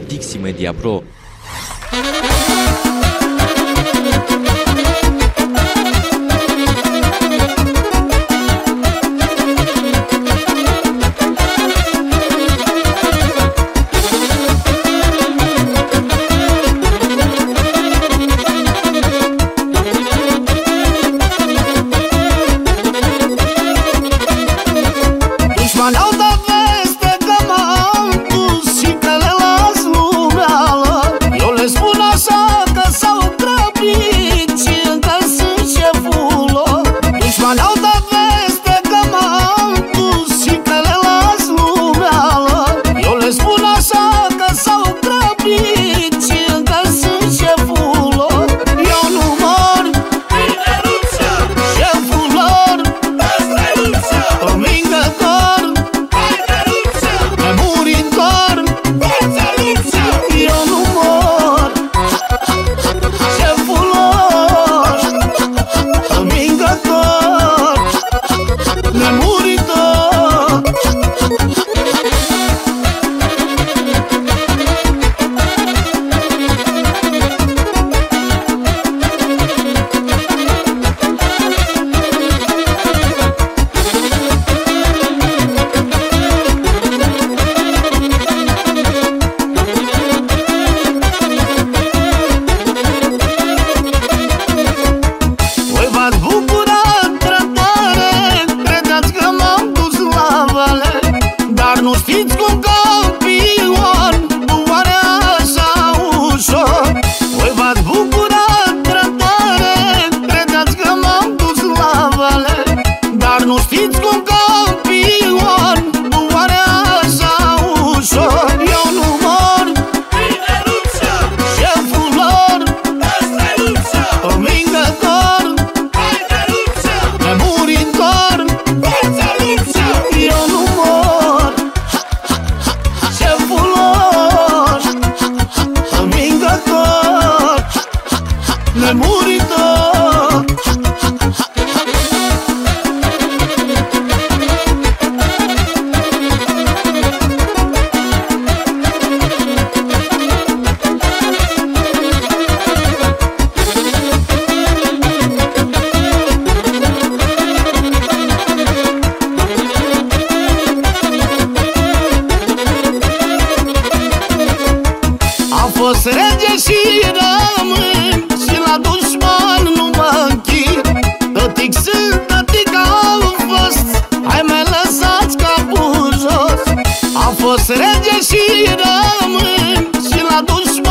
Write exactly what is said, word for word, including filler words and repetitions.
Dixi Media Pro. N-au dat veste că m-am dus și că le las lumeală. Eu le spun așa că s-au grăbit și încă sunt șeful lor. Dușmani au dat veste că m-am dus și că le las lumeală. Eu le spun așa că s-au grăbit și încă sunt șeful lor. Eu nu mor, șeful lor, învingător, eu nu mor, șeful lor, învingător, nemuritor. Dar nu știți cum campion nu moare așa ușor. Voi v-ați bucurat prea tare, credeți că m-am dus la vale. Dar nu știți cum campion nu moare așa ușor. Eu nu mor, șeful lor, învingător, nemuritor. Eu nu mor, șeful lor, învingător, nemuritor. Am fost rege și rămân și la dușman nu mă închid. Tătic sunt, tătic am fost, hai mai lăsați capul jos. Am fost rege și rămân și la dușman